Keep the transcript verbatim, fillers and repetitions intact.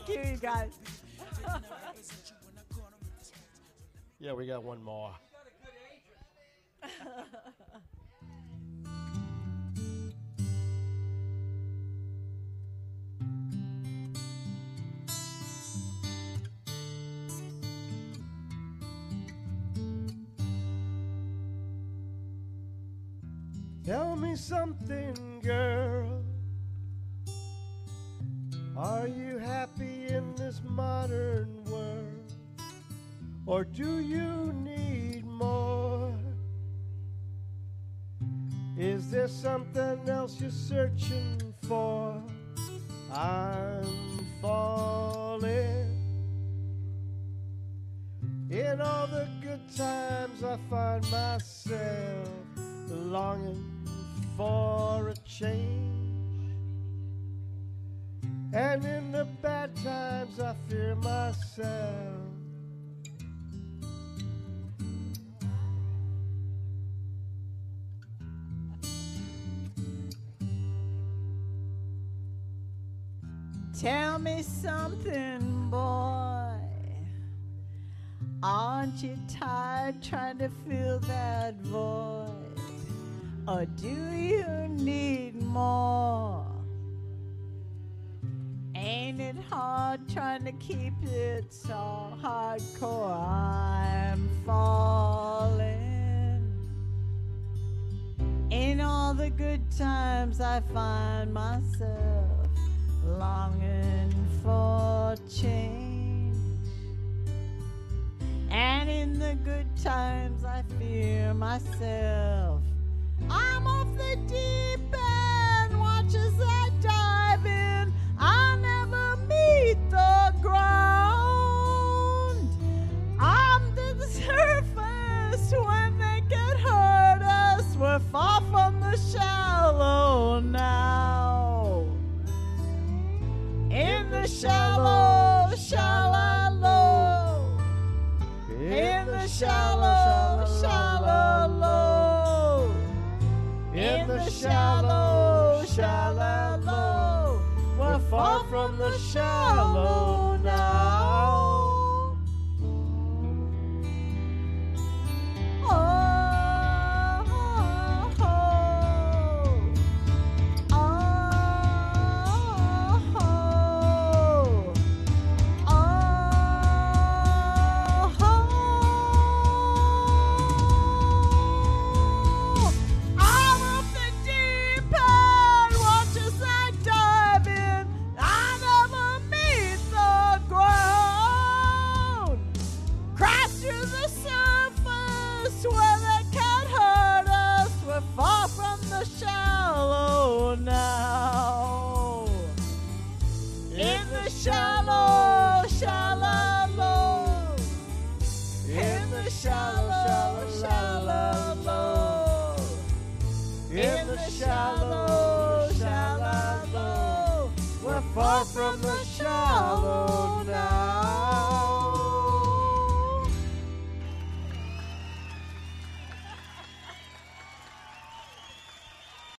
Thank you, you guys. Yeah, we got one more. Tell me something, girl. Are you happy in this modern world? Or do you need more? Is there something else you're searching for? I'm falling. In all the good times I find myself longing for a change. And in the bad times I fear myself. Tell me something, boy. Aren't you tired trying to fill that void? Or do you need more? Ain't it hard trying to keep it so hardcore? I'm falling. In all the good times I find myself longing for change. And in the good times I fear myself. I'm off the deep end, watch as I dive in. I'll never meet the ground. I'm to the surface when they get hurt us. We're far from the shallow now. In the shallow, shallow, in the shallow, shallow, low. In the shallow, shallow, we're far from the shallow now. Oh, oh, oh, oh, oh, oh. I'm off the deep end, watch as I dive in. I never meet the ground. Crash through the surface where they can't hurt us. We're far from the shallow now. In the shallow, shallow, in the shallow, shallow, in the shallow, shallow, we're far from the shallow